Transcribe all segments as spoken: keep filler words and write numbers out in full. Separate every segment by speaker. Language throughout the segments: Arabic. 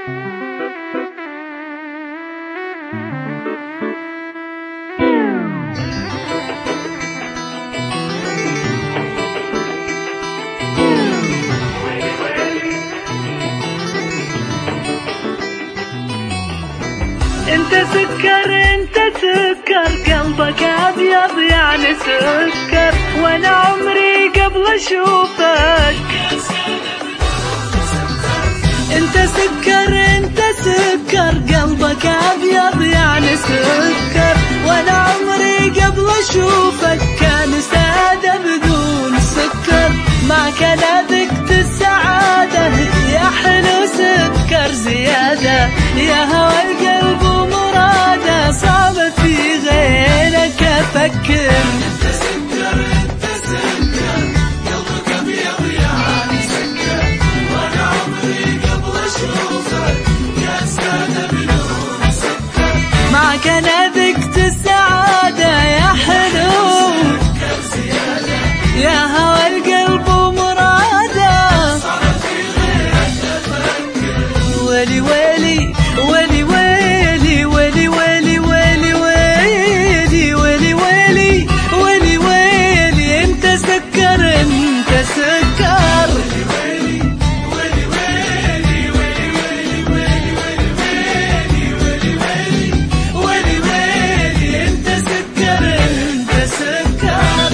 Speaker 1: انت سكر انت سكر قلبك ابيض يعني سكر، وانا عمري قبل اشوفك. انت سكر انت سكر قلبك ابيض يعني سكر، وانا عمري قبل اشوفك كان سادة بدون سكر. معك انا ذقت السعادة يا حلو سكر زيادة، يا هوى القلب ومراده صعب في غيرك افكر.
Speaker 2: انت سكر انت سكر قلبك ابيض يعني سكر، وانا عمري قبل اشوفك يا سادة بدون سكر.
Speaker 1: معك انا ذقت السعادة يا حلو
Speaker 2: سكر زيادة،
Speaker 1: يا هوى القلب ومراده
Speaker 2: صعب في غيرك افكر.
Speaker 1: ويلي ويلي ويلي ويلي ويلي ويلي ويلي ويلي ويلي ويلي ويلي ويلي انت سكر انت سكر.
Speaker 2: ويلي ويلي ويلي ويلي ويلي ويلي ويلي ويلي ويلي
Speaker 1: انت سكر انت سكر.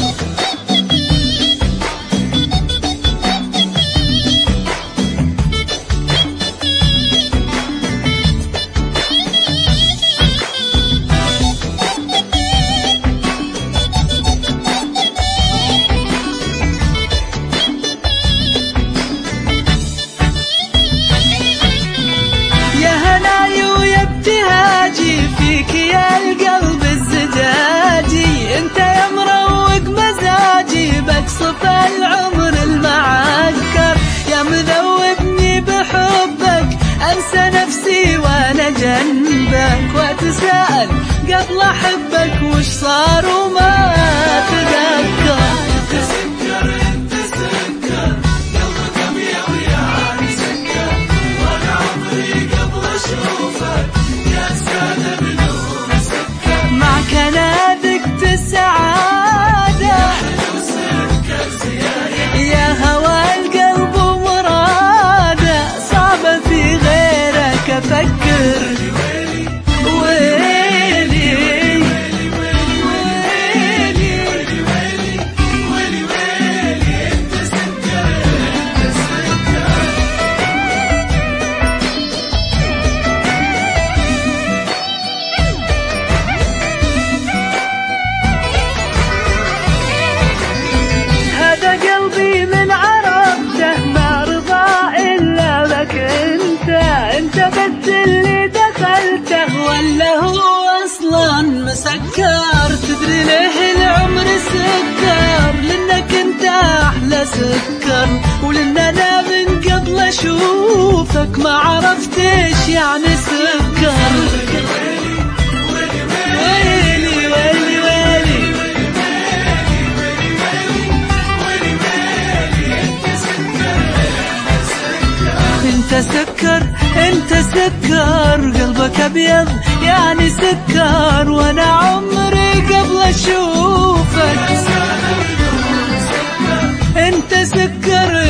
Speaker 1: فيك يا القلب الزجاجي، انت يا مروق مزاجي، بقصف العمر المعكر، يا مذوبني بحبك انسى نفسي وانا جنبك، واتساءل قبل احبك وش صار وما اتذكر.
Speaker 2: انت سكر انت سكر قلبك ابيض يعني سكر، وانا عمري قبل اشوفك يا سادة بدون سكر.
Speaker 1: معك انا ذقت السعادة
Speaker 2: حلو سكر زيادة،
Speaker 1: يا هوى القلب ومراده صعب في غيرك افكر.
Speaker 2: ويلي
Speaker 1: ويلي
Speaker 2: ويلي ويلي ويلي ويلي ويلي انت سكر انت سكر.
Speaker 1: هذا قلبي من عرفته ما رضى إلا لك انت، انت بس اللي دخلته ولا هو اصلا مسكر. تدري ليه العمر سكر؟ لانك انت احلى سكر، ولان انا من قبل اشوفك ما عرفت ايش يعني سكر. ويلي ويلي ويلي انت سكر انت سكر قلبك ابيض يعني سكر، وانا عمري قبل اشوفك. انت سكر